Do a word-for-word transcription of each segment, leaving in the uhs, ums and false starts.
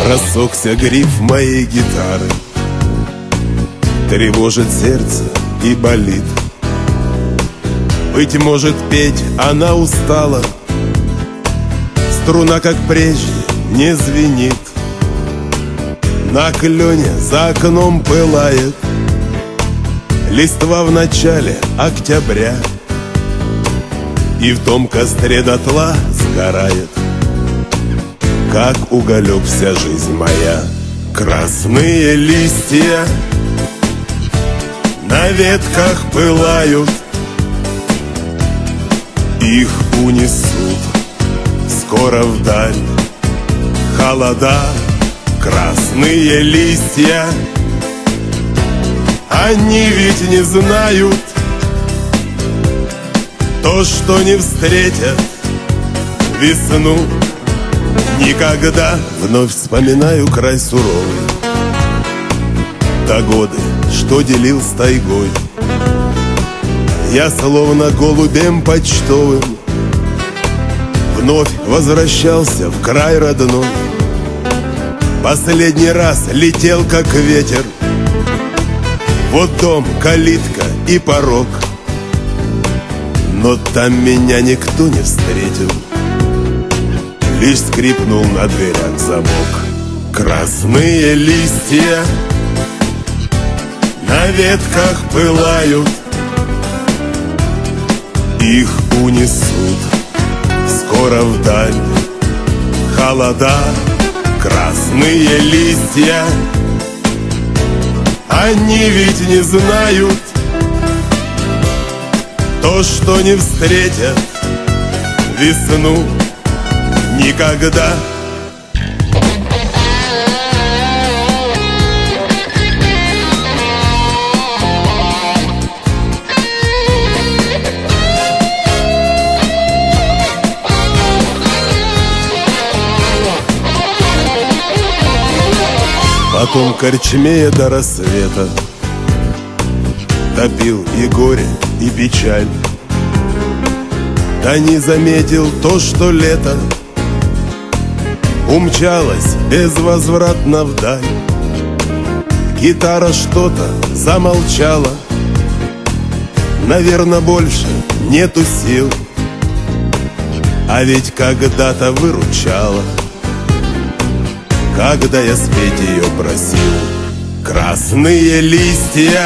Рассохся гриф моей гитары, тревожит сердце и болит. Быть может, петь она устала, струна, как прежде, не звенит. На клене за окном пылает листва в начале октября, и в том костре дотла сгорает, как уголек, вся жизнь моя. Красные листья на ветках пылают, их унесут скоро вдаль. Холода, красные листья, они ведь не знают то, что не встретят весну никогда. Вновь вспоминаю край суровый, до годы, что делил с тайгой. Я словно голубем почтовым вновь возвращался в край родной. Последний раз летел, как ветер. Вот дом, калитка и порог, но там меня никто не встретил, лишь скрипнул на дверях замок. Красные листья на ветках пылают, их унесут скоро вдаль. Холода, красные листья, они ведь не знают то, что не встретят весну никогда. Потом корчмея до рассвета топил и горе, и печаль. Да не заметил то, что лето умчалось безвозвратно вдаль. Гитара что-то замолчала, наверно, больше нету сил, а ведь когда-то выручала, когда я спеть ее просил. Красные листья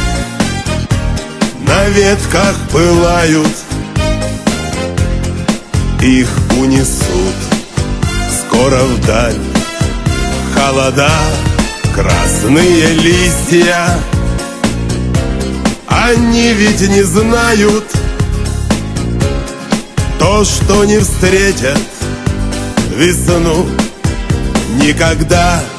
на ветках пылают, их унесут скоро вдаль. Холода, красные листья, они ведь не знают то, что не встретят весну никогда.